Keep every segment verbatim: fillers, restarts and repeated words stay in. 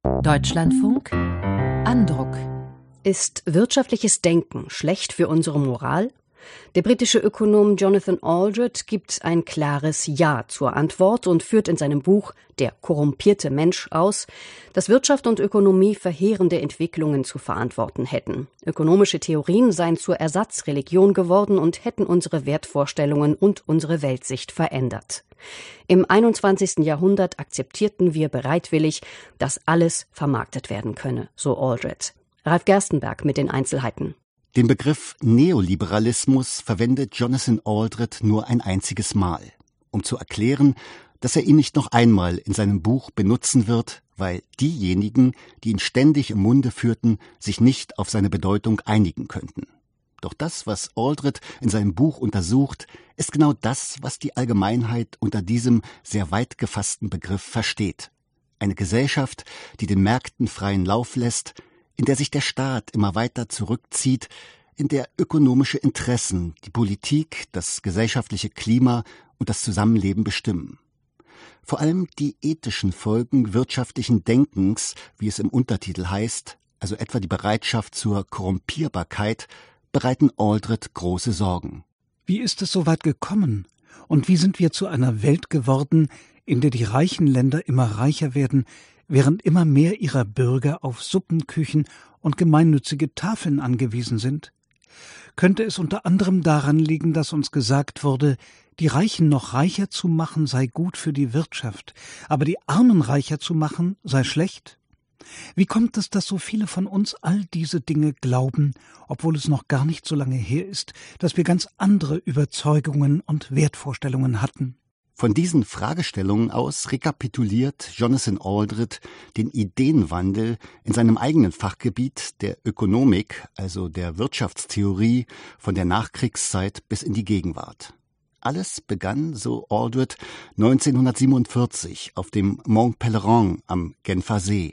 Deutschlandfunk Andruck. Ist wirtschaftliches Denken schlecht für unsere Moral? Der britische Ökonom Jonathan Aldred gibt ein klares Ja zur Antwort und führt in seinem Buch »Der korrumpierte Mensch« aus, dass Wirtschaft und Ökonomie verheerende Entwicklungen zu verantworten hätten. Ökonomische Theorien seien zur Ersatzreligion geworden und hätten unsere Wertvorstellungen und unsere Weltsicht verändert. Im einundzwanzigsten Jahrhundert akzeptierten wir bereitwillig, dass alles vermarktet werden könne, so Aldred. Ralf Gerstenberg mit den Einzelheiten. Den Begriff Neoliberalismus verwendet Jonathan Aldred nur ein einziges Mal, um zu erklären, dass er ihn nicht noch einmal in seinem Buch benutzen wird, weil diejenigen, die ihn ständig im Munde führten, sich nicht auf seine Bedeutung einigen könnten. Doch das, was Aldred in seinem Buch untersucht, ist genau das, was die Allgemeinheit unter diesem sehr weit gefassten Begriff versteht. Eine Gesellschaft, die den Märkten freien Lauf lässt, in der sich der Staat immer weiter zurückzieht, in der ökonomische Interessen die Politik, das gesellschaftliche Klima und das Zusammenleben bestimmen. Vor allem die ethischen Folgen wirtschaftlichen Denkens, wie es im Untertitel heißt, also etwa die Bereitschaft zur Korrumpierbarkeit, bereiten Aldred große Sorgen. Wie ist es so weit gekommen? Und wie sind wir zu einer Welt geworden, in der die reichen Länder immer reicher werden, während immer mehr ihrer Bürger auf Suppenküchen und gemeinnützige Tafeln angewiesen sind? Könnte es unter anderem daran liegen, dass uns gesagt wurde, die Reichen noch reicher zu machen sei gut für die Wirtschaft, aber die Armen reicher zu machen sei schlecht? Wie kommt es, dass so viele von uns all diese Dinge glauben, obwohl es noch gar nicht so lange her ist, dass wir ganz andere Überzeugungen und Wertvorstellungen hatten? Von diesen Fragestellungen aus rekapituliert Jonathan Aldred den Ideenwandel in seinem eigenen Fachgebiet der Ökonomik, also der Wirtschaftstheorie, von der Nachkriegszeit bis in die Gegenwart. Alles begann, so Aldred, neunzehnhundertsiebenundvierzig auf dem Mont Pelerin am Genfer See.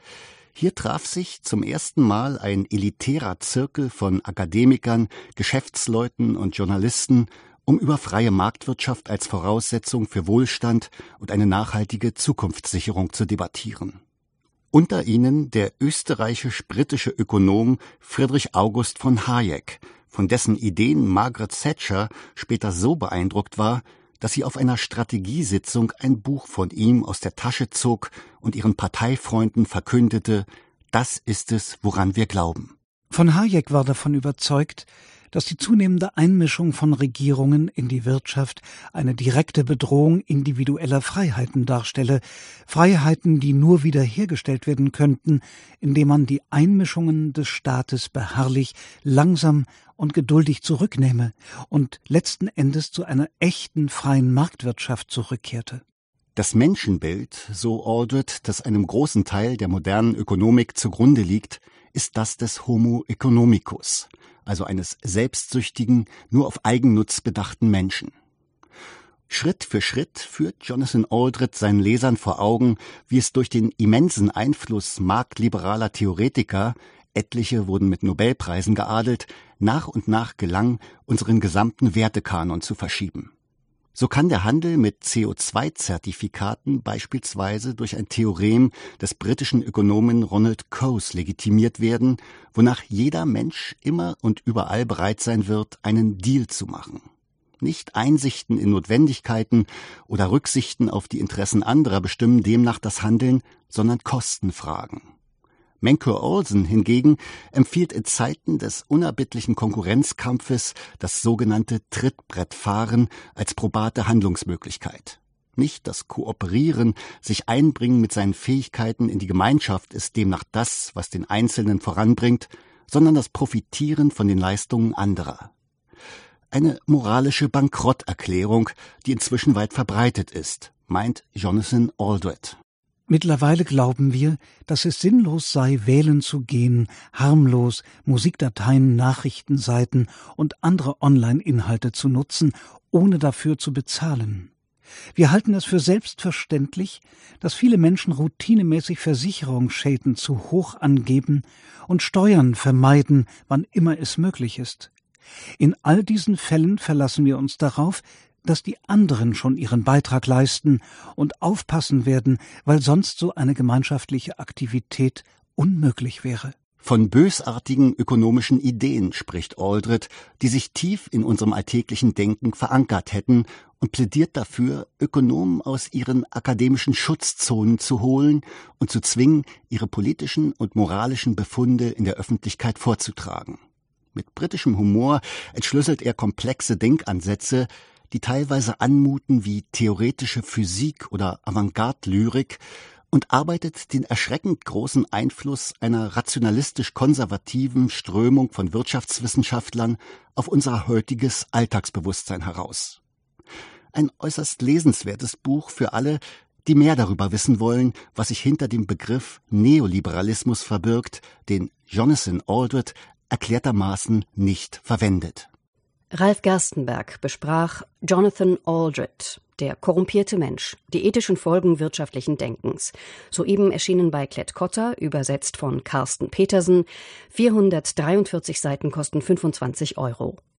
Hier traf sich zum ersten Mal ein elitärer Zirkel von Akademikern, Geschäftsleuten und Journalisten, um über freie Marktwirtschaft als Voraussetzung für Wohlstand und eine nachhaltige Zukunftssicherung zu debattieren. Unter ihnen der österreichisch-britische Ökonom Friedrich August von Hayek, von dessen Ideen Margaret Thatcher später so beeindruckt war, dass sie auf einer Strategiesitzung ein Buch von ihm aus der Tasche zog und ihren Parteifreunden verkündete, das ist es, woran wir glauben. Von Hayek war davon überzeugt, dass die zunehmende Einmischung von Regierungen in die Wirtschaft eine direkte Bedrohung individueller Freiheiten darstelle, Freiheiten, die nur wiederhergestellt werden könnten, indem man die Einmischungen des Staates beharrlich, langsam und geduldig zurücknehme und letzten Endes zu einer echten freien Marktwirtschaft zurückkehrte. Das Menschenbild, so Aldred, das einem großen Teil der modernen Ökonomik zugrunde liegt, ist das des Homo economicus, also eines selbstsüchtigen, nur auf Eigennutz bedachten Menschen. Schritt für Schritt führt Jonathan Aldred seinen Lesern vor Augen, wie es durch den immensen Einfluss marktliberaler Theoretiker, etliche wurden mit Nobelpreisen geadelt, nach und nach gelang, unseren gesamten Wertekanon zu verschieben. So kann der Handel mit C O zwei Zertifikaten beispielsweise durch ein Theorem des britischen Ökonomen Ronald Coase legitimiert werden, wonach jeder Mensch immer und überall bereit sein wird, einen Deal zu machen. Nicht Einsichten in Notwendigkeiten oder Rücksichten auf die Interessen anderer bestimmen demnach das Handeln, sondern Kostenfragen. Menke Olsen hingegen empfiehlt in Zeiten des unerbittlichen Konkurrenzkampfes das sogenannte Trittbrettfahren als probate Handlungsmöglichkeit. Nicht das Kooperieren, sich einbringen mit seinen Fähigkeiten in die Gemeinschaft ist demnach das, was den Einzelnen voranbringt, sondern das Profitieren von den Leistungen anderer. Eine moralische Bankrotterklärung, die inzwischen weit verbreitet ist, meint Jonathan Aldred. Mittlerweile glauben wir, dass es sinnlos sei, wählen zu gehen, harmlos Musikdateien, Nachrichtenseiten und andere Online-Inhalte zu nutzen, ohne dafür zu bezahlen. Wir halten es für selbstverständlich, dass viele Menschen routinemäßig Versicherungsschäden zu hoch angeben und Steuern vermeiden, wann immer es möglich ist. In all diesen Fällen verlassen wir uns darauf, dass die anderen schon ihren Beitrag leisten und aufpassen werden, weil sonst so eine gemeinschaftliche Aktivität unmöglich wäre. Von bösartigen ökonomischen Ideen spricht Aldred, die sich tief in unserem alltäglichen Denken verankert hätten, und plädiert dafür, Ökonomen aus ihren akademischen Schutzzonen zu holen und zu zwingen, ihre politischen und moralischen Befunde in der Öffentlichkeit vorzutragen. Mit britischem Humor entschlüsselt er komplexe Denkansätze, die teilweise anmuten wie theoretische Physik oder Avantgarde-Lyrik, und arbeitet den erschreckend großen Einfluss einer rationalistisch-konservativen Strömung von Wirtschaftswissenschaftlern auf unser heutiges Alltagsbewusstsein heraus. Ein äußerst lesenswertes Buch für alle, die mehr darüber wissen wollen, was sich hinter dem Begriff Neoliberalismus verbirgt, den Jonathan Aldred erklärtermaßen nicht verwendet. Ralf Gerstenberg besprach Jonathan Aldred, der korrumpierte Mensch, die ethischen Folgen wirtschaftlichen Denkens. Soeben erschienen bei Klett-Cotta, übersetzt von Carsten Petersen. vierhundertdreiundvierzig Seiten kosten fünfundzwanzig Euro.